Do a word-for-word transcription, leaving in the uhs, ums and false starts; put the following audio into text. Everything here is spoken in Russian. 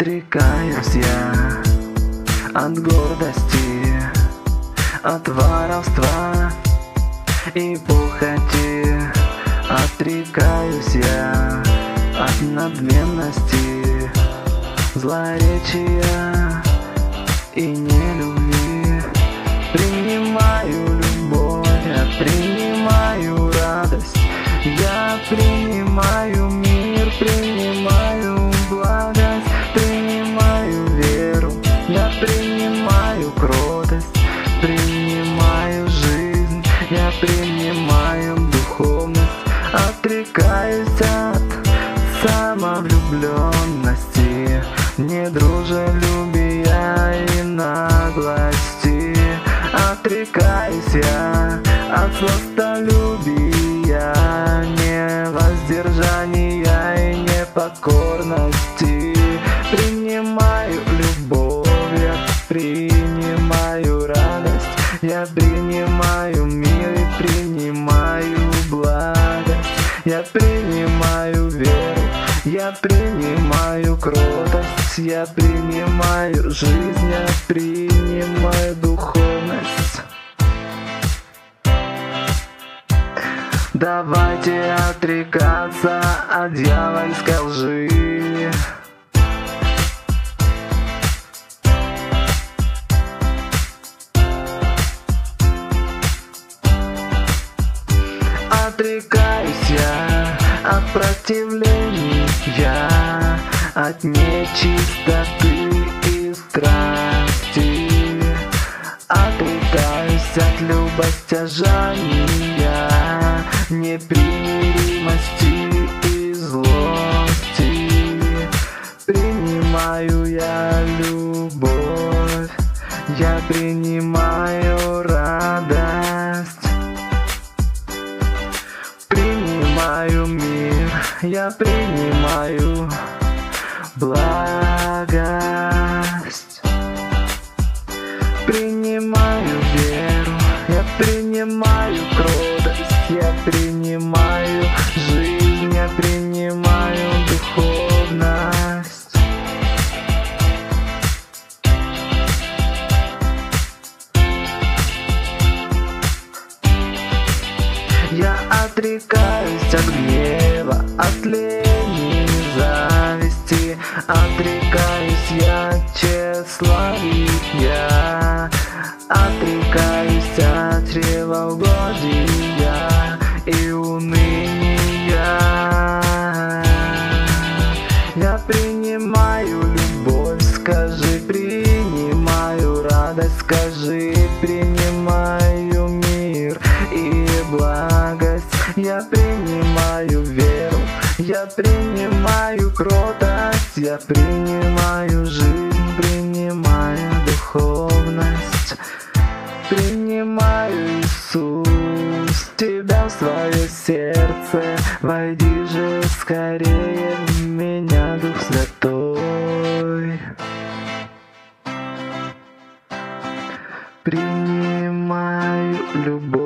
Отрекаюсь я от гордости, от воровства и похоти. Отрекаюсь я от надменности, злоречия и нелюбви. Принимаю любовь, я принимаю радость, я принимаю мир, принимаю благость, принимаю веру, я принимаю кротость, принимаю жизнь, я принимаю духовность. Отрекаюсь от самовлюбленности, недружелюбия и наглости. Отрекаюсь я от сластолюбия, невоздержания и непокорности. Принимаю любовь, я принимаю радость, я принимаю мир и принимаю благость. Я принимаю веру, я принимаю кротость, я принимаю жизнь, я принимаю духовность. Давайте отрекаться от дьявольской лжи. Отрекаюсь я от противления, от нечистоты и страсти. Отрекаюсь от любостяжания, непримиримости и злости. Принимаю я любовь, я принимаю радость. Принимаю мир, я принимаю благость. Принимаю веру, я принимаю кротость, я принимаю жизнь, я принимаю духовность. Я отрекаюсь от гнева, от лени, зависти. Отрекаюсь я от тщеславия, отрекаюсь от чревоугодия и уныния. Я принимаю любовь, скажи, принимаю радость, скажи, принимаю мир и благость. Я принимаю веру, я принимаю кротость, я принимаю жизнь, принимаю духовность. Принимаю, Иисус, Тебя в свое сердце, войди же скорее в меня, Дух Святой. Принимаю любовь.